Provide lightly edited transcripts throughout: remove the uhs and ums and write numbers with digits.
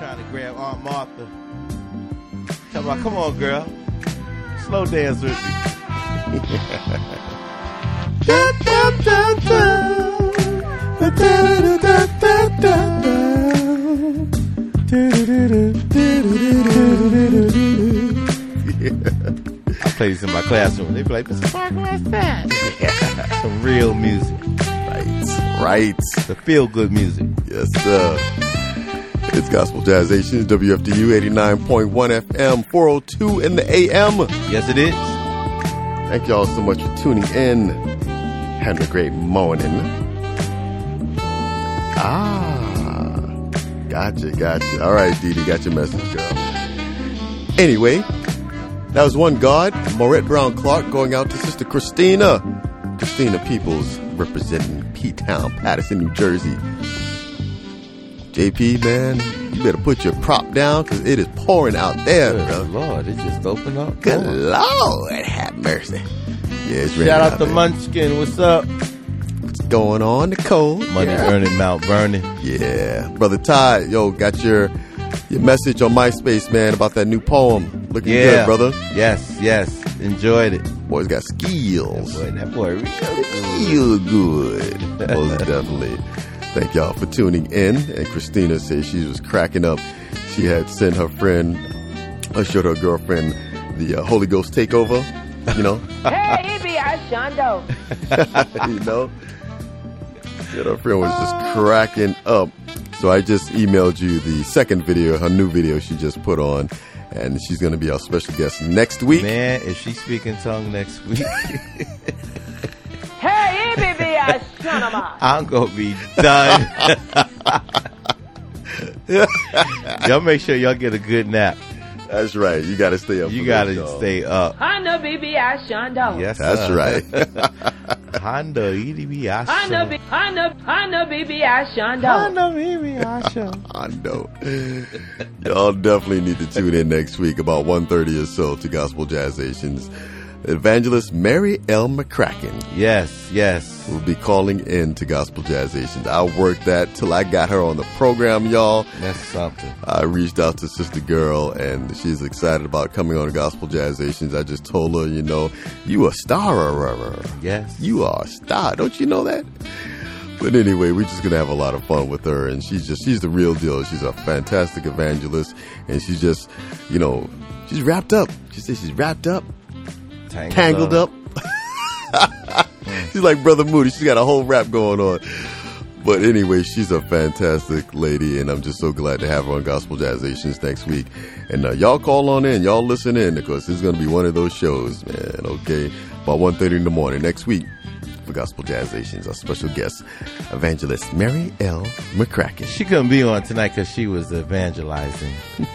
trying to grab Aunt Martha. Tell her, come on, girl. Slow dance with me. Da, da, da, da. Da, da, da, da, da, da. I play this in my classroom. They be like, Mr. Parker, what's that? Yeah. Some real music. Right. The feel-good music. Yes, sir. It's Gospel Jazzations, WFDU 89.1 FM, 402 in the AM. Yes, it is. Thank y'all so much for tuning in. Having a great morning. Gotcha. All right, Dee Dee, got your message, girl. Anyway, that was One God, Maurette Brown Clark, going out to Sister Christina Peoples, representing P-Town, Patterson, New Jersey. JP, man, you better put your prop down because it is pouring out there, bro. Lord, it just opened up. Good Lord, have mercy. Yeah, it's ready. Shout out to Munchkin. What's up? What's going on, Nicole? Money earning, Mount Vernon. Yeah. Brother Ty, yo, got your message on MySpace, man, about that new poem. Looking good, brother. Yes. Enjoyed it. Boy's got skills. That boy really feel good. Most definitely. Thank y'all for tuning in. And Christina says she was cracking up. She had sent her friend, showed her girlfriend the Holy Ghost takeover, you know. Hey, B.I. Shondo. You know. Yeah, her friend was just cracking up. So I just emailed you the second video, her new video she just put on. And she's going to be our special guest next week. Man, if she speak in tongue next week. Hey, baby, I'm going to be done. Y'all make sure y'all get a good nap. That's right. You got to stay up. You got to stay up. Honda, baby, I shondo. Yes, that's right. Honda, baby, I shondo. Honda, baby, I shondo. Honda, baby, I shondo. Hondo. Y'all definitely need to tune in next week about 1:30 or so to Gospel Jazzations. Evangelist Mary L. McCracken. Yes. Will be calling in to Gospel Jazzations. I worked that till I got her on the program, y'all. That's something. I reached out to Sister Girl, and she's excited about coming on to Gospel Jazzations. I just told her, you know, you a star. Yes. You are a star. Don't you know that? But anyway, we're just going to have a lot of fun with her, and she's the real deal. She's a fantastic evangelist, and she's just, you know, she's wrapped up. She says she's wrapped up. Tangled up. She's like Brother Moody. She's got a whole rap going on. But anyway, she's a fantastic lady, and I'm just so glad to have her on Gospel Jazzations next week. And y'all call on in. Y'all listen in, because it's going to be one of those shows, man. Okay? About 1:30 in the morning next week for Gospel Jazzations. Our special guest, Evangelist Mary L. McCracken. She couldn't be on tonight because she was evangelizing.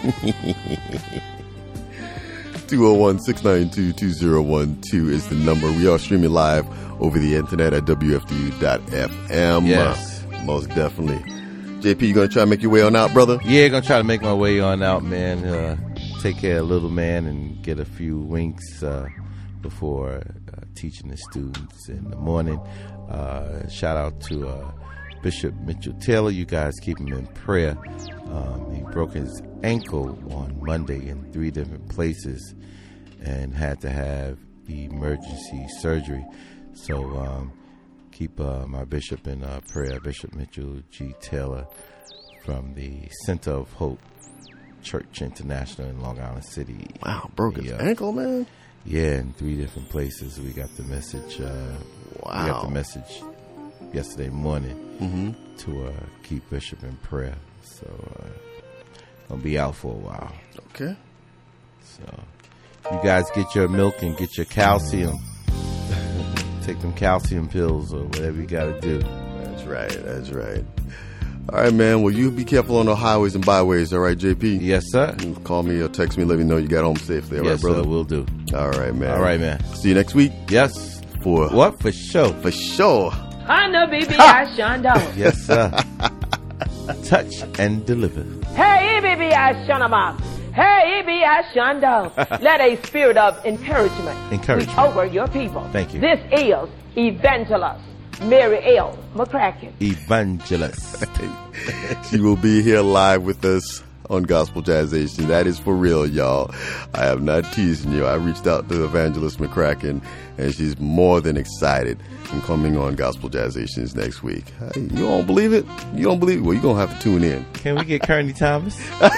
201-692-2012 is the number. We are streaming live over the internet at WFDU.FM. Yes. Most definitely. JP, you going to try to make your way on out, brother? Yeah, going to try to make my way on out, man. Take care of little man and get a few winks before teaching the students in the morning. Shout out to Bishop Mitchell Taylor. You guys keep him in prayer. He broke his ankle on Monday in 3 different places and had to have emergency surgery. So keep my bishop in prayer, Bishop Mitchell G. Taylor from the Center of Hope Church International in Long Island City. Wow, broke his ankle, man? Yeah, in 3 different places. We got the message. We got the message yesterday morning to keep Bishop in prayer. So gonna be out for a while. Okay. So you guys get your milk and get your calcium. Take them calcium pills or whatever you gotta do. That's right. All right, man. Well, you be careful on the highways and byways. All right, JP? Yes, sir. Call me or text me. Let me know you got home safely. All right, brother? Sir, will do. All right, man. All right, man. See you next week. Yes. For what? For sure. For sure. Honda, baby, I shondo. Yes, sir. Touch and deliver. Hey, baby, I shonama. Hey, baby, I shondo. Let a spirit of encouragement reach over your people. Thank you. This is Evangelist Mary L. McCracken. Evangelist. She will be here live with us on Gospel Jazzation. That is for real, y'all. I am not teasing you. I reached out to Evangelist McCracken, and she's more than excited from coming on Gospel Jazzations next week. Hey, you don't believe it? You don't believe it? Well, you're going to have to tune in. Can we get Kearney Thomas?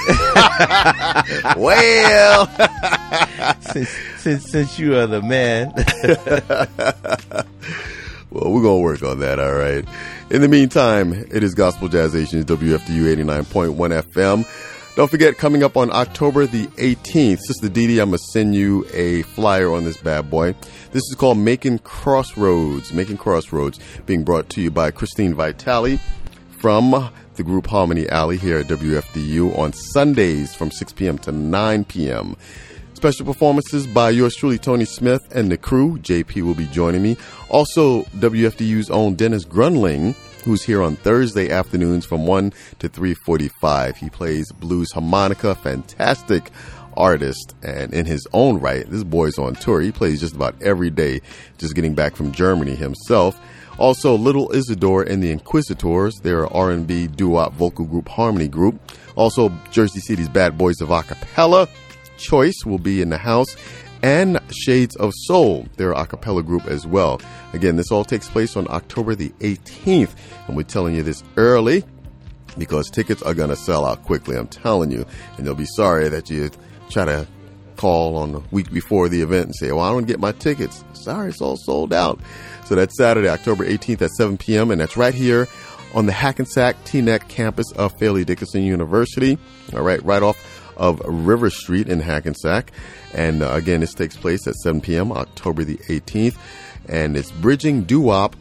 Well, since you are the man. Well, we're going to work on that, all right? In the meantime, it is Gospel Jazzations, WFDU 89.1 FM. Don't forget, coming up on October the 18th, Sister Dee, I'm going to send you a flyer on this bad boy. This is called Making Crossroads, being brought to you by Christine Vitale from the group Harmony Alley here at WFDU on Sundays from 6 p.m. to 9 p.m. Special performances by yours truly, Tony Smith, and the crew. JP will be joining me. Also, WFDU's own Dennis Grunling, who's here on Thursday afternoons from 1 to 3:45. He plays blues harmonica, fantastic artist, and in his own right, this boy's on tour. He plays just about every day, just getting back from Germany himself. Also, Little Isidore and the Inquisitors. They're an R&B doo-wop vocal group, harmony group. Also, Jersey City's Bad Boys of Acapella. Choice will be in the house, and Shades of Soul, their a cappella group as well. Again, this all takes place on October the 18th, and we're telling you this early because tickets are going to sell out quickly, I'm telling you, and you'll be sorry that you try to call on the week before the event and say, well, I don't get my tickets. Sorry, it's all sold out. So that's Saturday, October 18th at 7 p.m., and that's right here on the Hackensack Teaneck campus of Fairleigh Dickinson University, all right off of River Street in Hackensack. And again, this takes place at 7 p.m. October the 18th. And it's bridging doo-wop,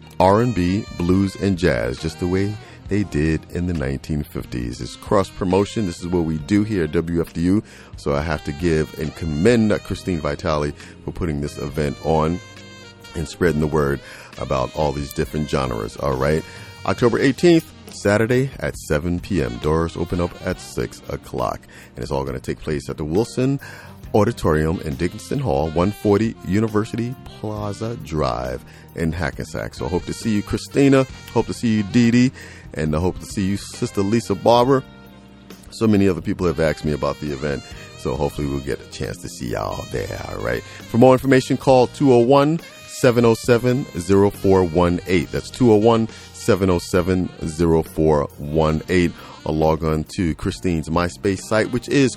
R&B, blues, and jazz, just the way they did in the 1950s. It's cross-promotion. This is what we do here at WFDU. So I have to give and commend Christine Vitale for putting this event on and spreading the word about all these different genres. All right. October 18th. Saturday at 7 p.m. Doors open up at 6 o'clock. And it's all going to take place at the Wilson Auditorium in Dickinson Hall, 140 University Plaza Drive in Hackensack. So I hope to see you, Christina. Hope to see you, Dee Dee. And I hope to see you, Sister Lisa Barber. So many other people have asked me about the event. So hopefully we'll get a chance to see y'all there. All right. For more information, call 201-707-0418. That's 201-707-0418, or log on to Christine's MySpace site, which is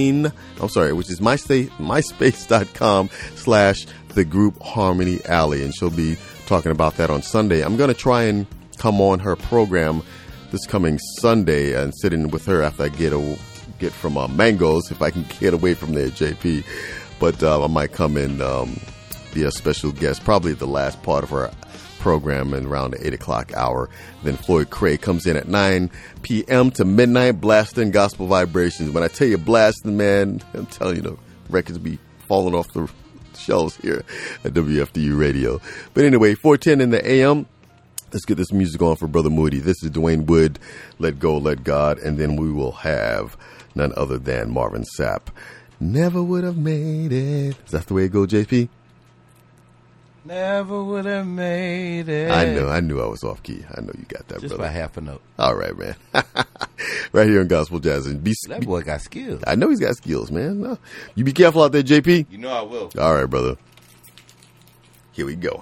MySpace.com/the group Harmony Alley. And she'll be talking about that on Sunday. I'm going to try and come on her program this coming Sunday and sit in with her after I get from Mangoes, if I can get away from there, JP. But I might come in, be a special guest, probably at the last part of her program and around the 8 o'clock hour. Then Floyd Craig comes in at 9 p.m. to midnight, blasting gospel vibrations. When I tell you blasting, man, I'm telling you, the records be falling off the shelves here at WFDU Radio. But anyway, 4:10 in the a.m., let's get this music on for Brother Moody. This is Dwayne Wood, Let Go, Let God, and then we will have none other than Marvin Sapp. Never would have made it. Is that the way it goes, JP? Never would have made it. I knew I was off key. I know you got that, just brother. by half a note. All right, man. Right here in Gospel Jazz. And that boy got skills. I know he's got skills, man. No. You be careful out there, JP. You know I will. All right, brother. Here we go.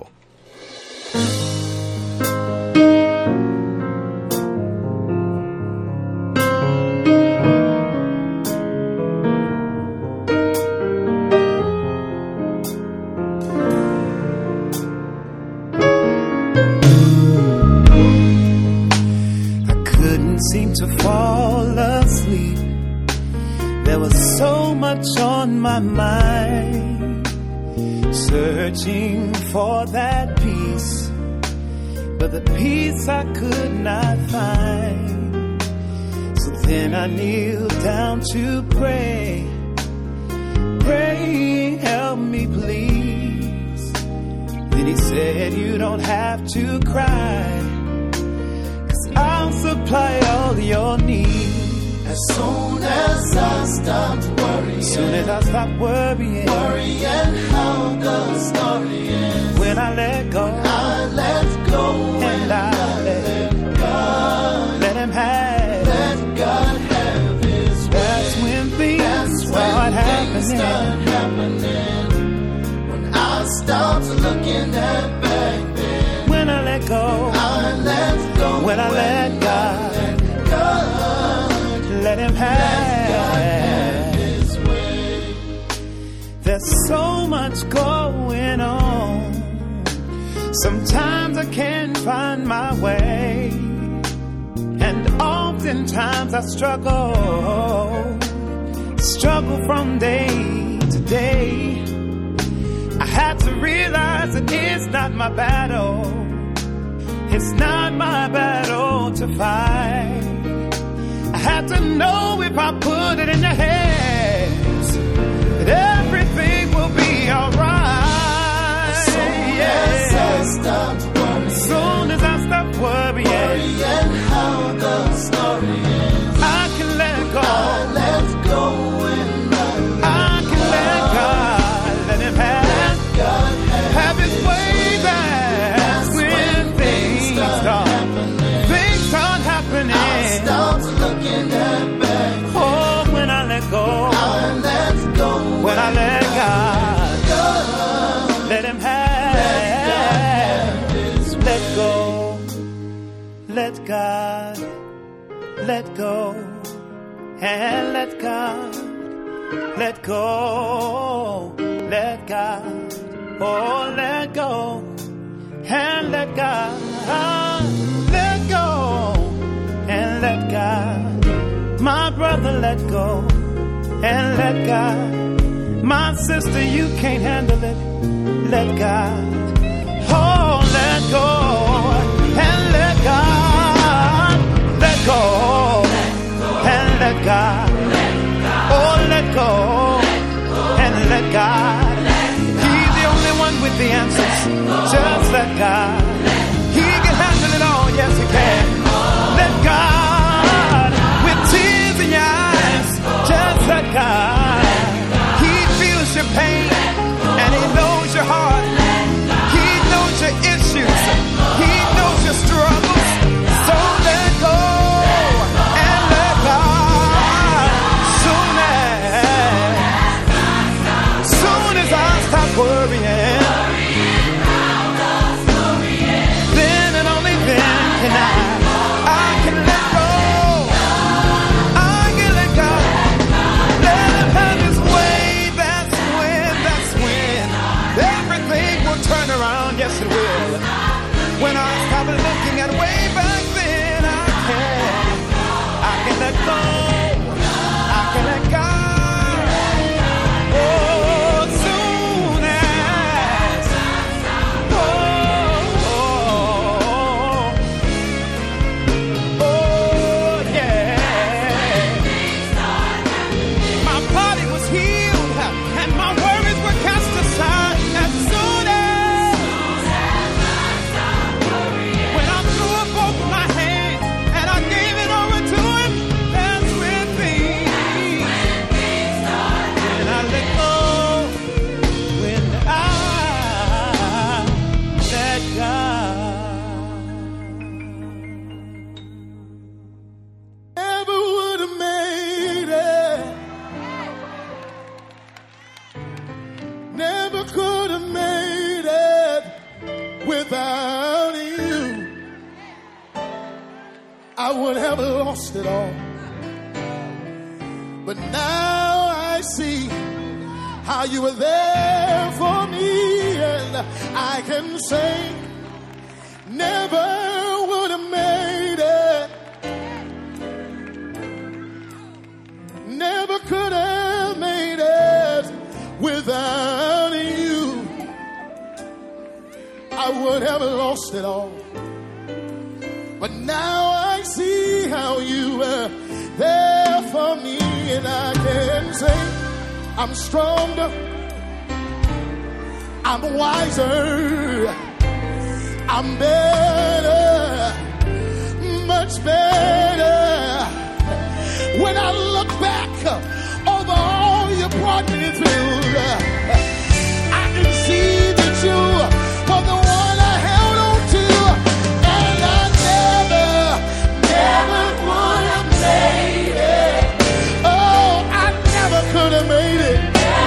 Seem to fall asleep. There was so much on my mind, searching for that peace, but the peace I could not find. So then I kneeled down to pray, help me please. Then he said, you don't have to cry, I'll supply all your needs. As soon as I stopped worrying, worrying how the story ends. When I let go, and I let God let him have, let God have happening when I stopped looking at back then. When I let go, I let go. When I let God, let Him have His way. There's so much going on. Sometimes I can't find my way, and oftentimes I struggle from day to day. I had to realize that it's not my battle. It's not my battle to fight. I had to know if I put it in your hands that everything will be alright. As soon as I stopped worrying how the story ends, I can let go. I let go and I can let God, let Him have His way back when things start happening. I stopped looking at back. Oh, when I let go, I let go. When I let God, let Him have. Let go, let God, let go, and let God, let go, let God, oh, let go, and let God, let go, and let God, my brother, let go, and let God, my sister, you can't handle it, let God. Oh, let go and let God. Let go and let God. Oh, let go and let God. He's the only one with the answers. Just let God. He can handle it all. Yes, He can. Let God. With tears in your eyes. Just let God. He feels your pain and He knows your heart. Your issues, He knows your struggles, so let go and let God. Soon as I stop worrying, then and only then can I can let go. I can let go. Let Him have His way. That's when everything will turn around. Yes, it will. When I stop looking at way back then, I can let go. I can let go. Oh, soon as. Oh, yeah. My body was healed and my worries were cast aside. As soon as without you, I would have lost it all. But now I see how you were there for me, and I can say, never would have made it, never could have made it without you. I would have lost it all. But now I see how you were there for me, and I can say I'm stronger, I'm wiser, I'm better, much better. When I look back over all you brought me through, I can see that you were the one I held on to, and I never would have made it. Oh, I never could have made it.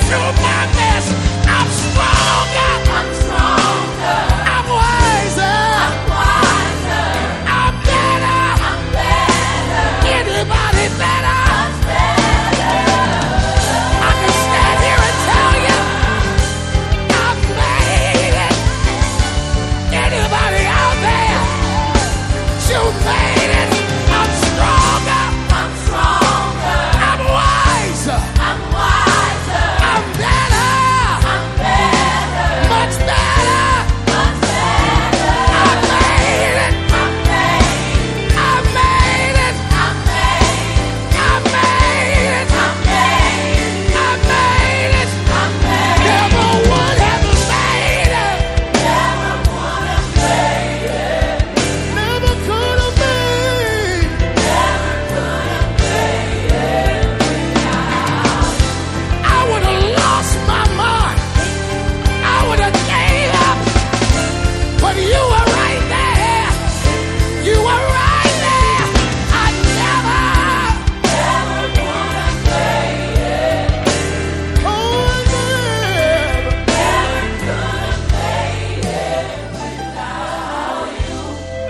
through my mess. I'm stronger. I'm stronger. I'm wiser. I'm wiser. I'm better. I'm better. Anybody better? I'm better. I can stand here and tell you I've made it. Anybody out there? You made it. I'm stronger. I'm stronger. I'm wiser. I'm wiser. I'm better. I'm better. Much better. Much better. I made it. I made it. I made it. I made it. I made it. I made it. I made it. Never would have made it. Never would have made it. Never could have made it. Never could have made it. I would have lost my mind. I would have gave up. But you were right there. You were right there. I never would have made it. Oh, never could have made it without you.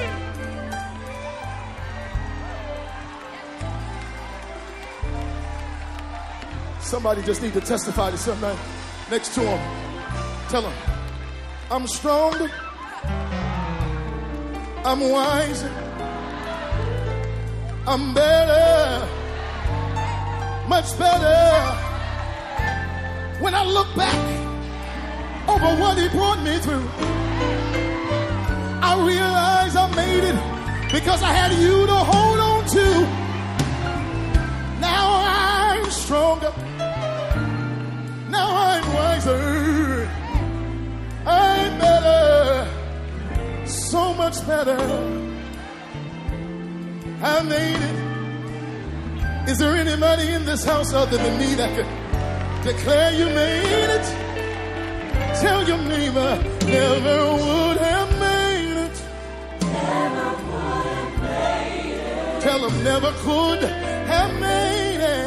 Somebody just need to testify to somebody next to him. Tell him, I'm stronger. I'm wiser. I'm better. Much better. When I look back over what he brought me through, I realize I made it because I had you to hold on to. Now I'm stronger. Now I'm wiser. I'm better. So much better. I made it. Is there anybody in this house other than me that can declare you made it? Tell your neighbor, never would have made it. Never would have made it. Tell them never could have made it.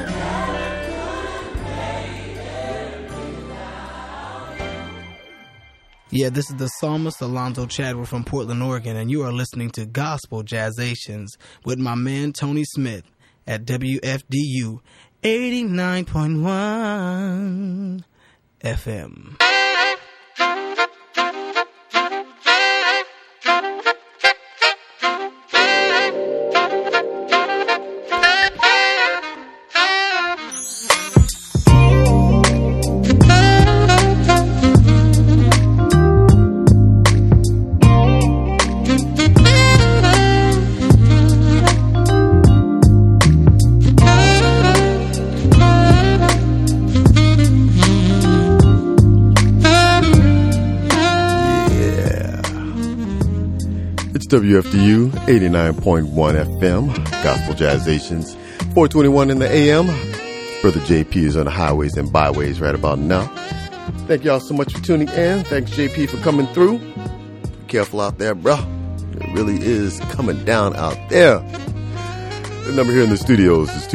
Yeah, this is the psalmist Alonzo Chadwick from Portland, Oregon, and you are listening to Gospel Jazzations with my man Tony Smith at WFDU 89.1 FM. WFDU 89.1 FM, Gospel Jazzations, 421 in the AM. Brother JP is on the highways and byways right about now. Thank y'all so much for tuning in. Thanks, JP, for coming through. Be careful out there, bro. It really is coming down out there. The number here in the studios is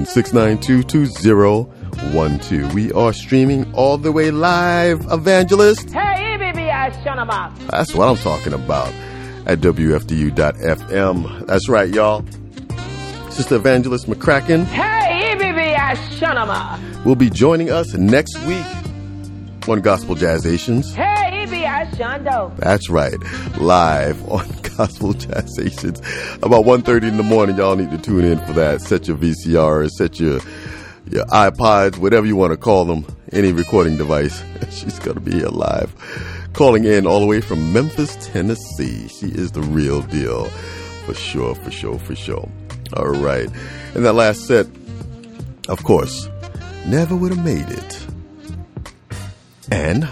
201-692-2012. We are streaming all the way live, Evangelist. Hey, baby, I shut him up. That's what I'm talking about. At WFDU.FM. That's right, y'all. Sister Evangelist McCracken. Hey, baby, I shut him up. Will be joining us next week on Gospel Jazzations. Hey, baby, I shundo. That's right. Live on Gospel Jazzations. About 1:30 in the morning, y'all need to tune in for that. Set your VCRs, set your iPods, whatever you want to call them, any recording device. She's going to be here live. Calling in all the way from Memphis, Tennessee. She is the real deal. For sure, for sure, for sure. All right. And that last set, of course, never would have made it. And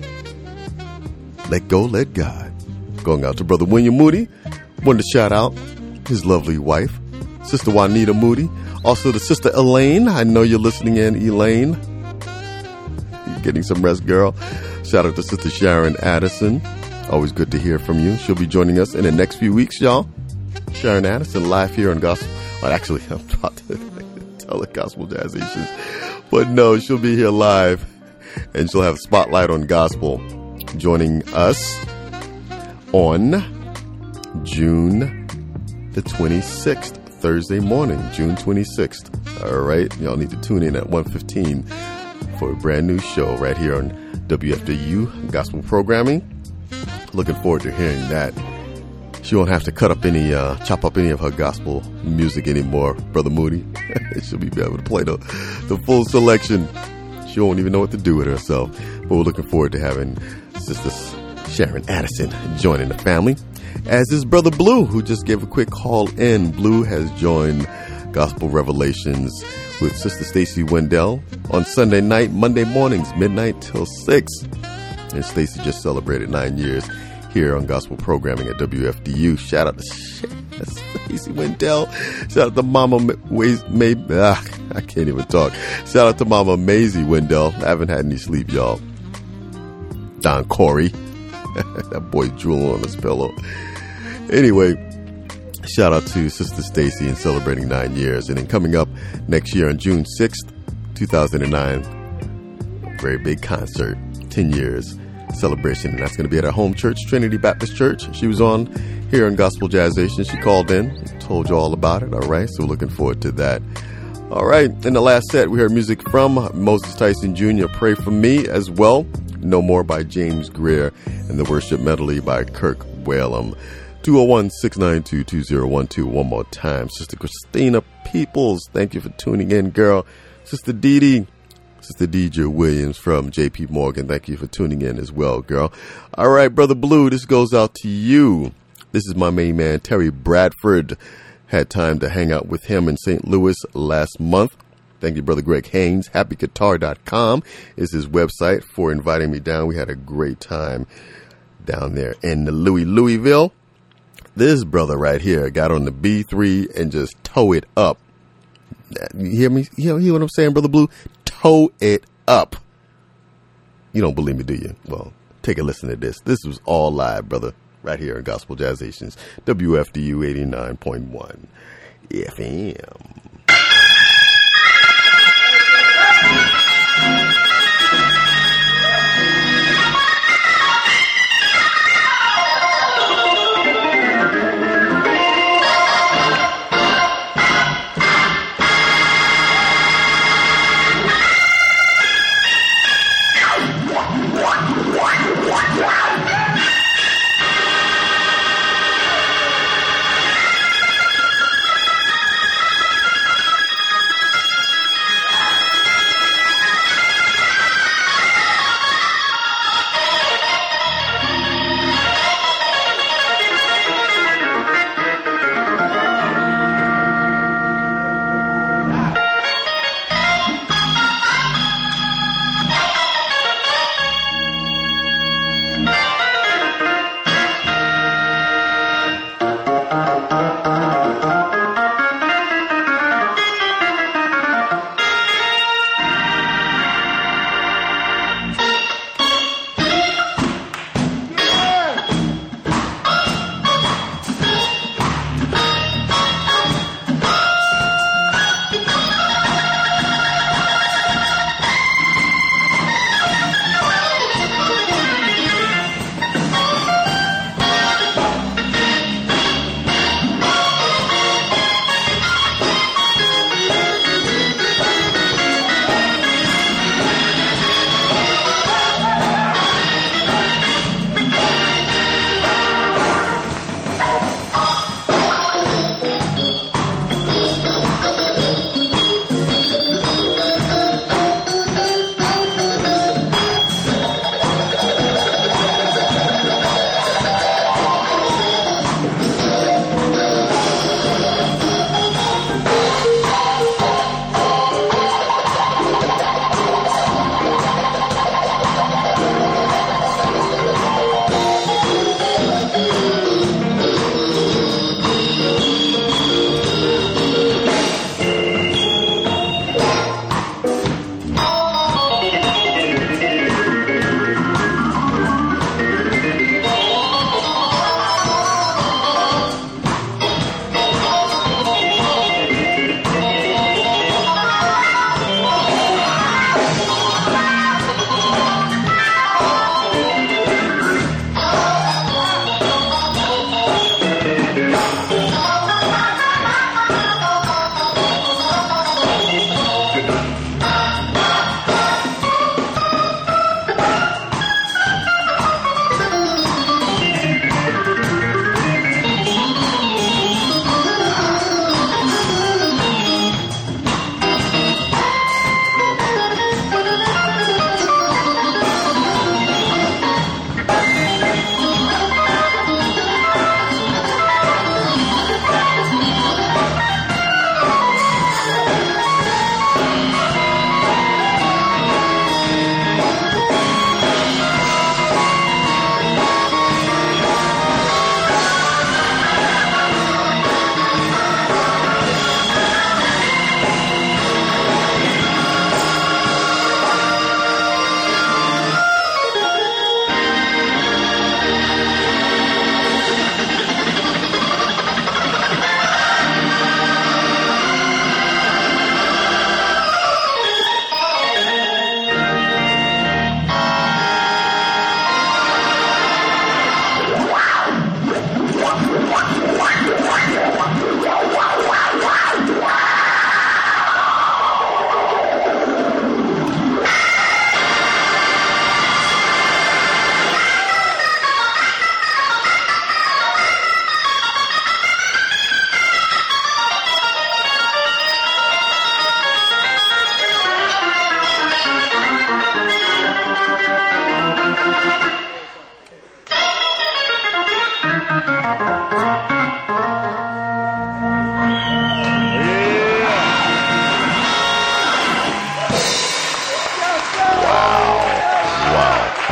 Let Go, Let God. Going out to Brother William Moody. Wanted to shout out his lovely wife, Sister Juanita Moody. Also to Sister Elaine. I know you're listening in, Elaine. You're getting some rest, girl. Shout out to Sister Sharon Addison. Always good to hear from you. She'll be joining us in the next few weeks, y'all. Sharon Addison live here on Gospel. Well, actually, I'm about to hotel at Gospel Jazzations. But no, she'll be here live, and she'll have Spotlight on Gospel joining us on June the 26th, Thursday morning, June 26th. All right, y'all need to tune in at 1:15 for a brand new show right here on WFDU Gospel Programming. Looking forward to hearing that. She won't have to chop up any of her gospel music anymore, Brother Moody. She'll be able to play the full selection. She won't even know what to do with herself. But we're looking forward to having Sister Sharon Addison joining the family, as is Brother Blue, who just gave a quick call in. Blue has joined Gospel Revelations with Sister Stacy Wendell on Sunday night, Monday mornings, midnight till 6. And Stacy just celebrated 9 years here on Gospel Programming at WFDU. Shout out to Stacy Wendell. Shout out to Mama I can't even talk. Shout out to Mama Maisie Wendell. I haven't had any sleep, y'all. Don Corey. That boy drooling on his pillow. Anyway, shout out to Sister Stacy in celebrating 9 years. And then coming up next year on June 6th, 2009, very big concert, 10 years celebration. And that's going to be at our home church, Trinity Baptist Church. She was on here on Gospel Jazzation. She called in, told you all about it. All right, so we're looking forward to that. All right, in the last set, we heard music from Moses Tyson Jr., Pray For Me, as well. No More by James Greer, and the Worship Medley by Kirk Whalum. 201-692-2012. One more time. Sister Christina Peoples, thank you for tuning in, girl. Sister Dee Dee. Sister DJ Williams from J.P. Morgan, thank you for tuning in as well, girl. All right, Brother Blue, this goes out to you. This is my main man, Terry Bradford. Had time to hang out with him in St. Louis last month. Thank you, Brother Greg Haynes. HappyGuitar.com is his website for inviting me down. We had a great time down there in the Louisville. This brother right here got on the B3 and just tore it up. You hear me? You hear what I'm saying, Brother Blue? Toe it up. You don't believe me, do you? Well, take a listen to this. This was all live, brother, right here in Gospel Jazzations, WFDU 89.1 FM.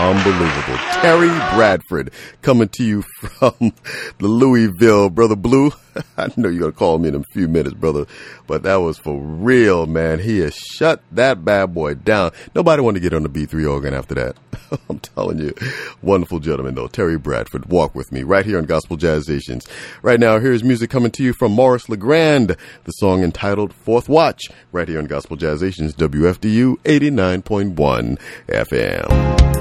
Unbelievable. Terry Bradford coming to you from the Louisville. Brother Blue, I know you're going to call me in a few minutes, brother, but that was for real, man. He has shut that bad boy down. Nobody wanted to get on the B3 organ after that. I'm telling you. Wonderful gentleman, though. Terry Bradford, Walk With Me, right here on Gospel Jazzations. Right now, here's music coming to you from Maurice LeGrand, the song entitled Fourth Watch, right here on Gospel Jazzations, WFDU 89.1 FM.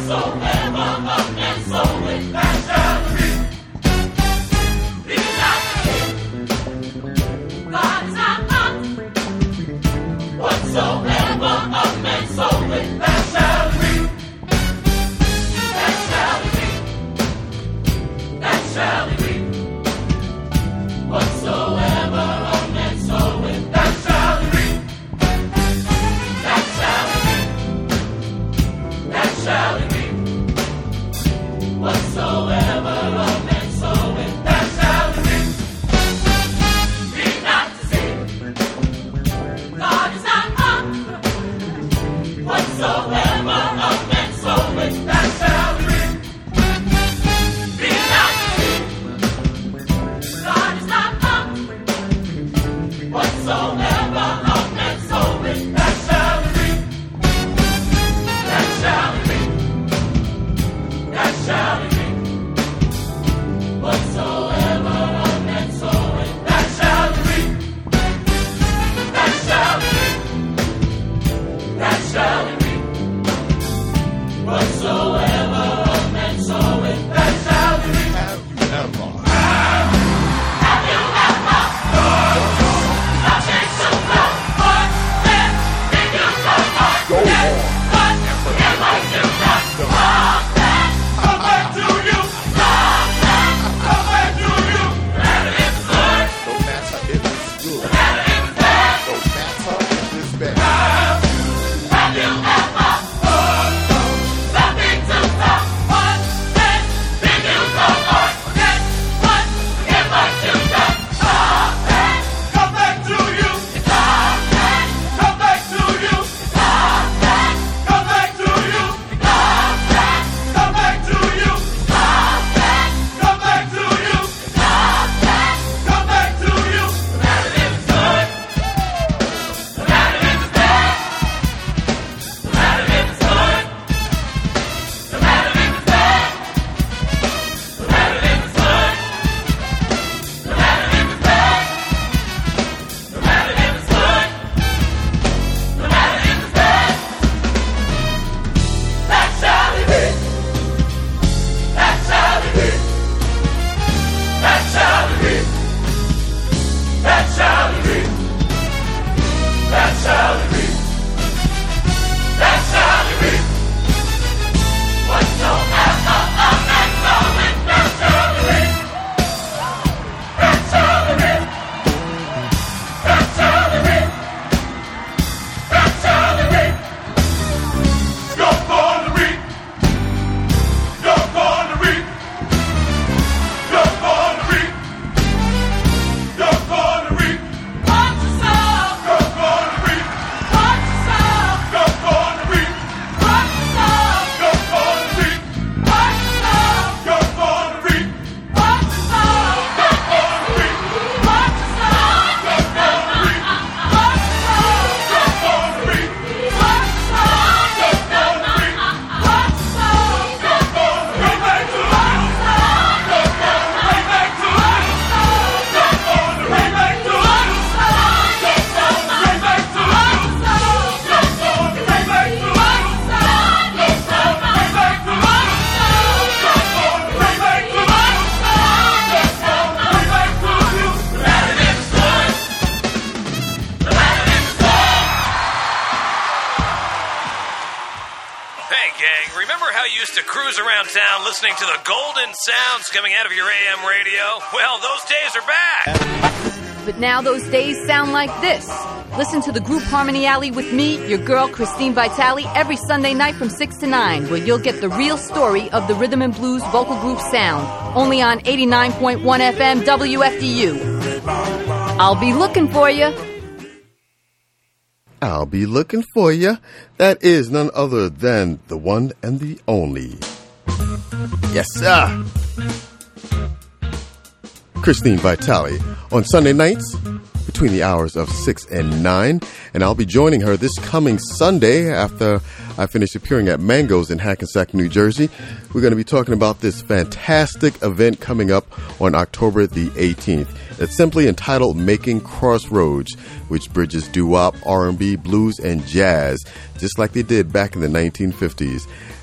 used to cruise around town listening to the golden sounds coming out of your AM radio? Well, those days are back. But now those days sound like this. Listen to the group Harmony Alley with me, your girl Christine Vitale, every Sunday night from 6 to 9, where you'll get the real story of the rhythm and blues vocal group sound. Only on 89.1 FM WFDU. I'll be looking for you. I'll be looking for you. That is none other than the one and the only. Yes, sir. Christine Vitale on Sunday nights between the hours of 6 and 9. And I'll be joining her this coming Sunday after I finish appearing at Mango's in Hackensack, New Jersey. We're going to be talking about this fantastic event coming up on October the 18th. It's simply entitled Making Crossroads, which bridges doo-wop, R&B, blues, and jazz, just like they did back in the 1950s.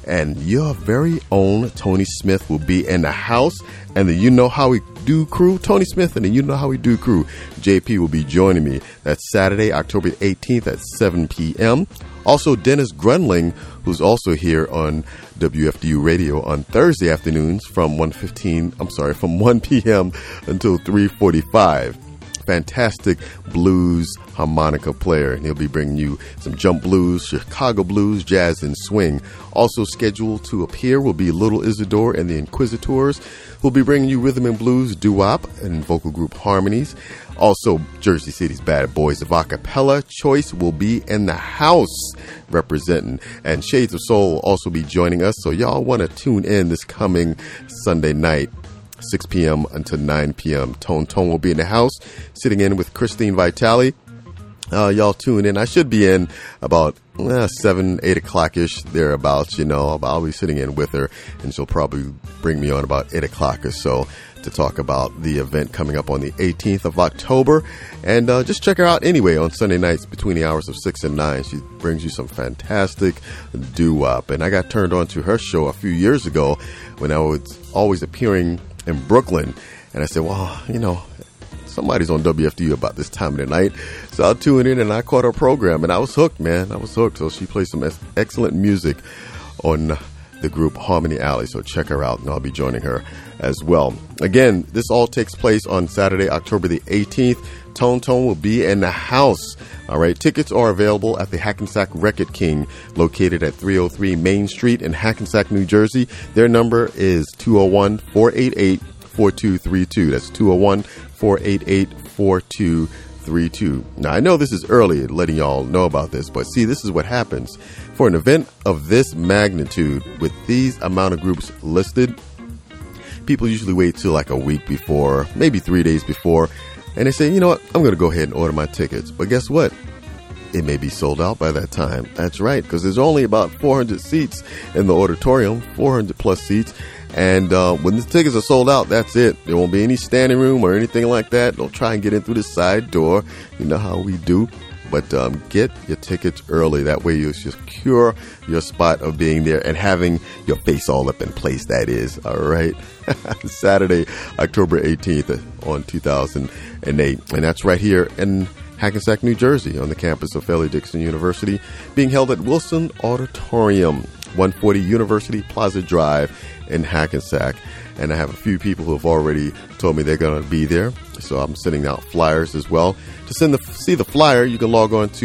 and your very own Tony Smith will be in the house. And the You Know How We Do crew, Tony Smith and the You Know How We Do crew, JP, will be joining me. That's Saturday, October 18th at 7 p.m. Also, Dennis Grunling, who's also here on WFDU Radio on Thursday afternoons from 1 p.m. until 3:45. Fantastic blues harmonica player, and he'll be bringing you some jump blues, Chicago blues, jazz, and swing. Also scheduled to appear will be Little Isidore and the Inquisitors, who'll be bringing you rhythm and blues, doo-wop, and vocal group harmonies. Also, Jersey City's Bad Boys of Acapella Choice will be in the house representing, and Shades of Soul will also be joining us. So y'all want to tune in this coming Sunday night, 6 p.m. until 9 p.m. Tone will be in the house, sitting in with Christine Vitale. Y'all tune in. I should be in about 7, 8 o'clock-ish, thereabouts, I'll be sitting in with her, and she'll probably bring me on about 8 o'clock or so to talk about the event coming up on the 18th of October. And just check her out anyway on Sunday nights between the hours of 6 and 9. She brings you some fantastic doo-wop. And I got turned on to her show a few years ago when I was always appearing in Brooklyn. And I said, well, somebody's on WFDU about this time of the night. So I'll tune in, and I caught her program, and I was hooked, man. I was hooked. So she plays some excellent music on the group Harmony Alley. So check her out, and I'll be joining her as well. Again, this all takes place on Saturday, October the 18th. Tone will be in the house. All right. Tickets are available at the Hackensack Record King, located at 303 Main Street in Hackensack, New Jersey. Their number is 201-488-4232. That's 201-488-4232. Now, I know this is early letting y'all know about this, but see, this is what happens. For an event of this magnitude, with these amount of groups listed, people usually wait till like a week before, maybe 3 days before, and they say, you know what, I'm going to go ahead and order my tickets. But guess what? It may be sold out by that time. That's right, because there's only about 400 seats in the auditorium, 400 plus seats. And when the tickets are sold out, that's it. There won't be any standing room or anything like that. Don't try and get in through the side door. You know how we do. But get your tickets early. That way you secure your spot of being there and having your face all up in place, that is. All right. Saturday, October 18th on 2008. And that's right here in Hackensack, New Jersey, on the campus of Fairleigh Dickinson University, being held at Wilson Auditorium, 140 University Plaza Drive in Hackensack. And I have a few people who have already told me they're going to be there. So I'm sending out flyers as well. To see the flyer, you can log on to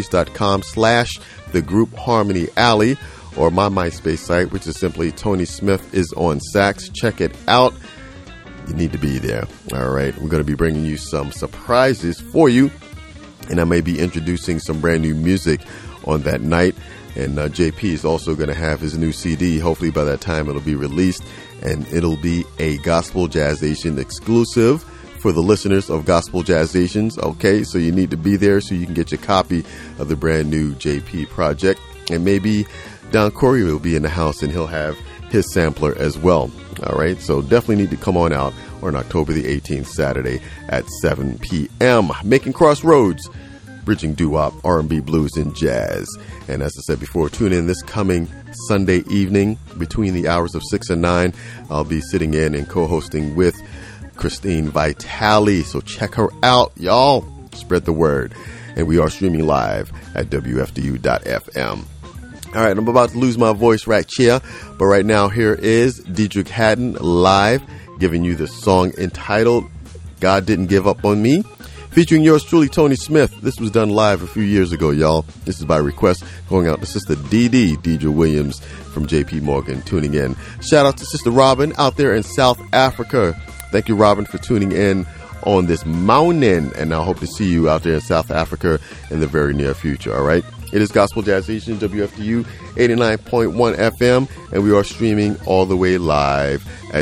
myspace.com/the group Harmony Alley, or my MySpace site, which is simply Tony Smith is on sax. Check it out. You need to be there. All right. We're going to be bringing you some surprises for you. And I may be introducing some brand new music on that night. And JP is also going to have his new CD. Hopefully by that time it'll be released. And it'll be a Gospel Jazzation exclusive for the listeners of Gospel Jazzations. Okay, so you need to be there so you can get your copy of the brand new JP project. And maybe Don Corey will be in the house and he'll have his sampler as well. All right, so definitely need to come on out on October the 18th, Saturday at 7 p.m. Making Crossroads, bridging doo-wop, R&B, blues, and jazz. And as I said before, tune in this coming Sunday evening between the hours of 6 and 9. I'll be sitting in and co-hosting with Christine Vitale. So check her out, y'all. Spread the word. And we are streaming live at WFDU.FM. All right, I'm about to lose my voice right here. But right now, here is Deitrick Haddon live, giving you the song entitled God Didn't Give Up on Me, featuring yours truly, Tony Smith. This was done live a few years ago, y'all. This is by request, going out to Sister Deidre Williams from JP Morgan, tuning in. Shout out to Sister Robin out there in South Africa. Thank you, Robin, for tuning in on this morning, and I hope to see you out there in South Africa in the very near future, all right? It is Gospel Jazzation, WFDU 89.1 FM, and we are streaming all the way live at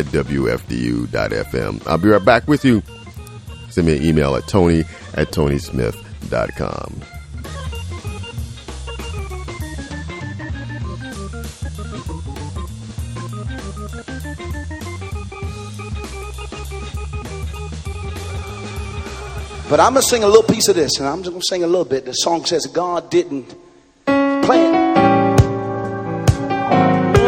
WFDU.FM. I'll be right back with you. Send me an email at tony@tonysmith.com. But I'm going to sing a little piece of this, and I'm just going to sing a little bit. The song says, God didn't plan.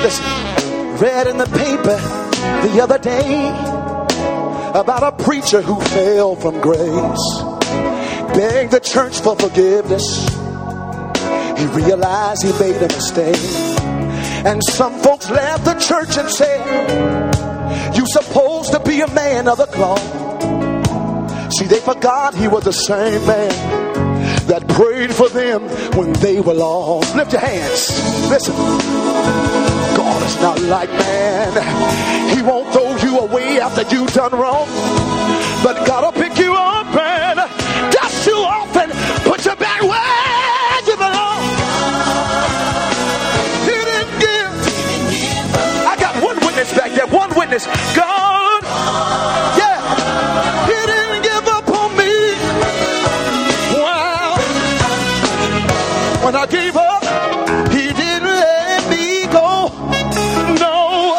Listen, read in the paper the other day about a preacher who fell from grace, begged the church for forgiveness. He realized he made a mistake, and some folks left the church and said, "You supposed to be a man of the cloth." See, they forgot he was the same man that prayed for them when they were lost. Lift your hands. Listen. God is not like man. He won't throw you away after you've done wrong, but God will pick you up and dust you off and put you back where you belong. He didn't give. I got one witness back there. One witness. God. Yeah. He didn't give up on me. Wow. When I gave up, he didn't let me go. No.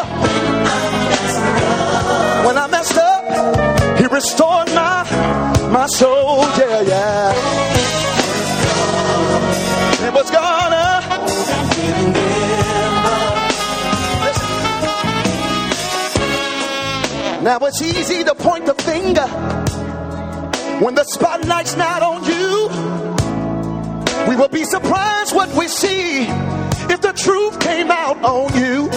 When I messed up, he restored my soul. Yeah, yeah. It was gonna. Now it's easy to point the finger when the spotlight's not on you. We will be surprised what we see if the truth came out on you.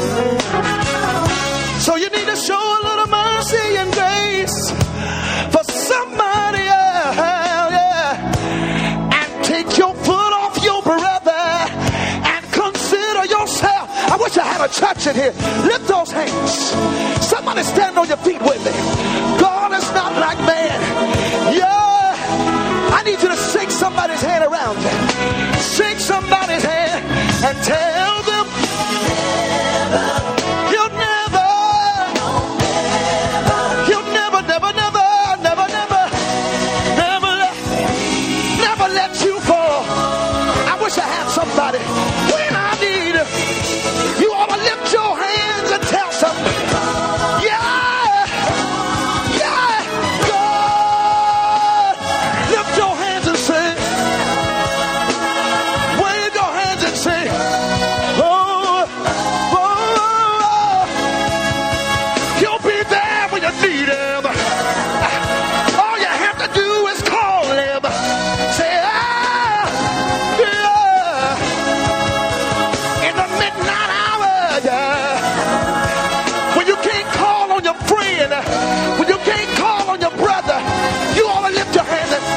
So you need to show a little mercy and grace for somebody, and take your foot off your brother and consider yourself. I wish I had a church in here. Lift those hands. Somebody stand on your feet with me. God is not like man. Yeah. I need you to shake somebody's hand around you. Shake somebody's hand and tell them you'll never let you fall. I wish I had somebody. When I need you ought to lift your hands and tell somebody. Yeah. God. Lift your hands and say. Wave your hands and say. Oh. He'll be there when you need him. All you have to do is call him. Say, in the midnight hour, when you can't call on your friend, when you can't call on your brother, you ought to lift your hands and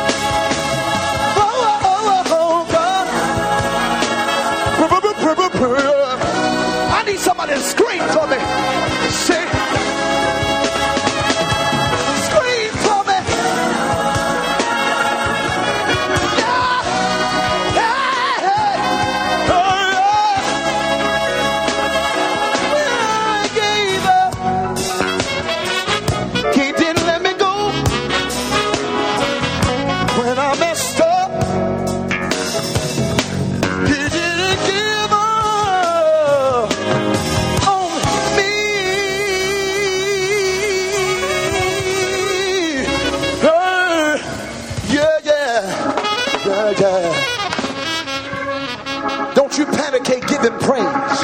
I need somebody to scream for me. Say, scream for me. He didn't let me go when I messed up. He didn't give up on me. Yeah. Don't you panicate, give him praise.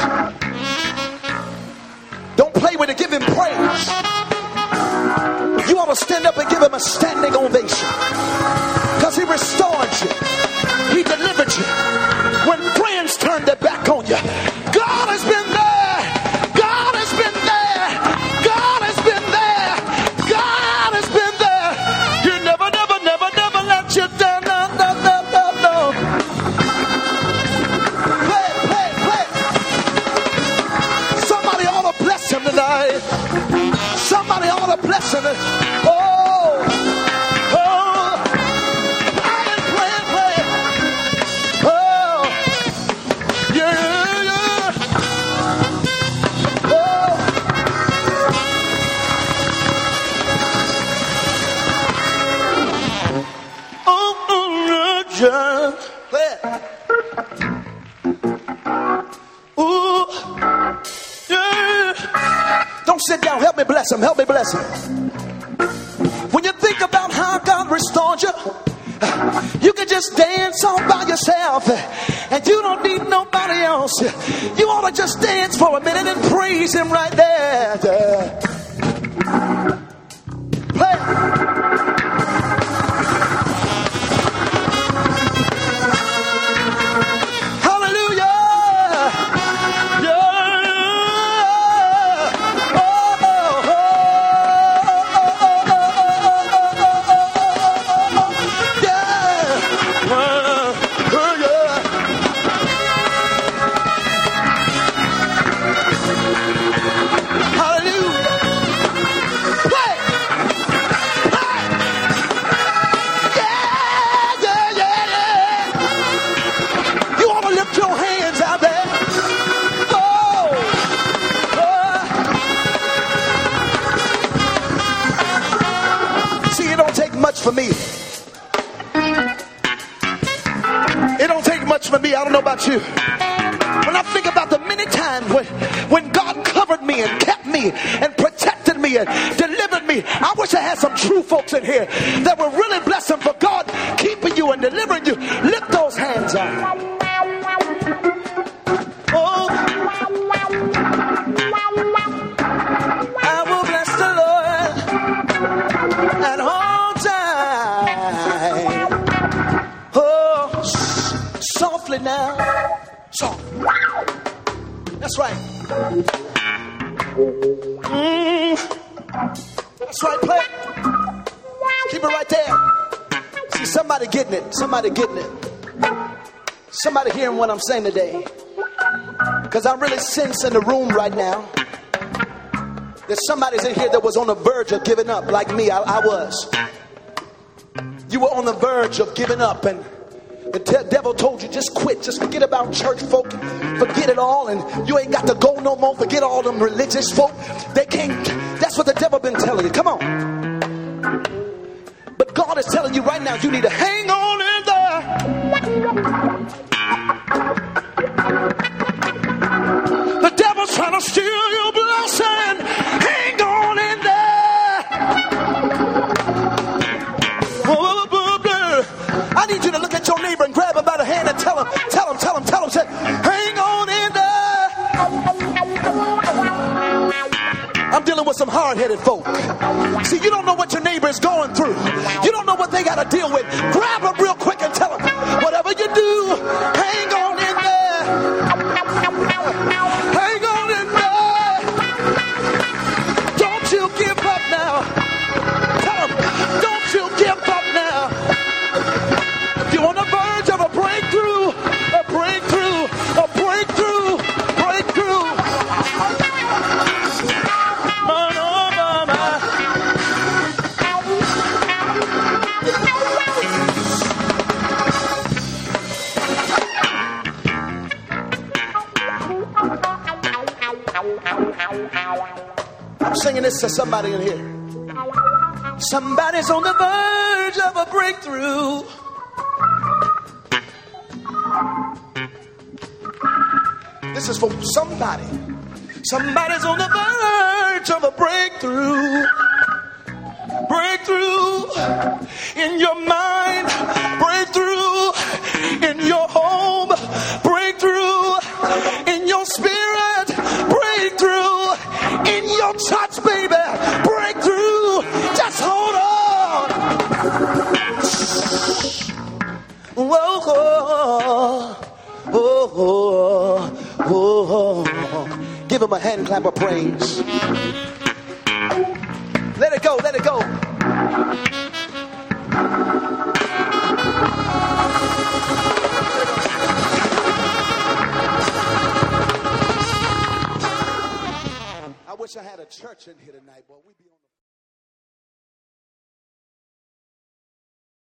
Don't play with it, give him praise. You ought to stand up and give him a standing ovation. Because he restored you. He delivered you. When friends turned their back on you, God has been there. God has been there. God has been there. God has been there. He never let you down. No. Play. Somebody ought to bless him tonight. Somebody ought to bless him. Play. Oh, yeah. Oh, just play it. Ooh, yeah. Don't sit down. Help me bless him. When you think about how God restored you, You can just dance all by yourself and you don't need nobody else. You ought to just dance for a minute and praise him right there. Play. For me, it don't take much for me. I don't know about you. When I think about the many times when God covered me and kept me and protected me and delivered me, I wish I had some true folks in here that were really blessing for God keeping you and delivering you. Lift those hands up. Oh, I will bless the Lord at all time. Oh, softly now. Soft. That's right. That's right, play. Keep it right there. See, somebody getting it. Somebody getting it. Somebody hearing what I'm saying today. Because I really sense in the room right now that somebody's in here that was on the verge of giving up like me. I was. You were on the verge of giving up and the devil told you just quit, just forget about church folk, forget it all, and you ain't got to go no more. Forget all them religious folk. They can't. That's what the devil been telling you. Come on. But God is telling you right now, you need to hang on in there. The devil's trying to steal your blessing. Hang on in there. I need you to look at your neighbor and grab him by the hand and tell him, say, hang on in there. I'm dealing with some hard-headed folk. See, you don't know what your neighbor is going through. You don't know what they got to deal with. Grab them real quick and tell them, whatever you do, hang on in there. Hang on in there. Don't you give up now. Tell them, don't you give up now. You're on the verge of a breakthrough, a breakthrough, a breakthrough, breakthrough. I'm singing this to somebody in here. Somebody's on the verge of a breakthrough. This is for somebody. Somebody's on the verge of a breakthrough. Breakthrough in your mind. Breakthrough in your home. Breakthrough in your spirit. Breakthrough in your touch, baby. Breakthrough. Just hold on. Whoa, whoa. Oh, oh, oh, oh. Give him a hand clap of praise. Let it go, let it go. I wish I had a church in here tonight, but we'd be on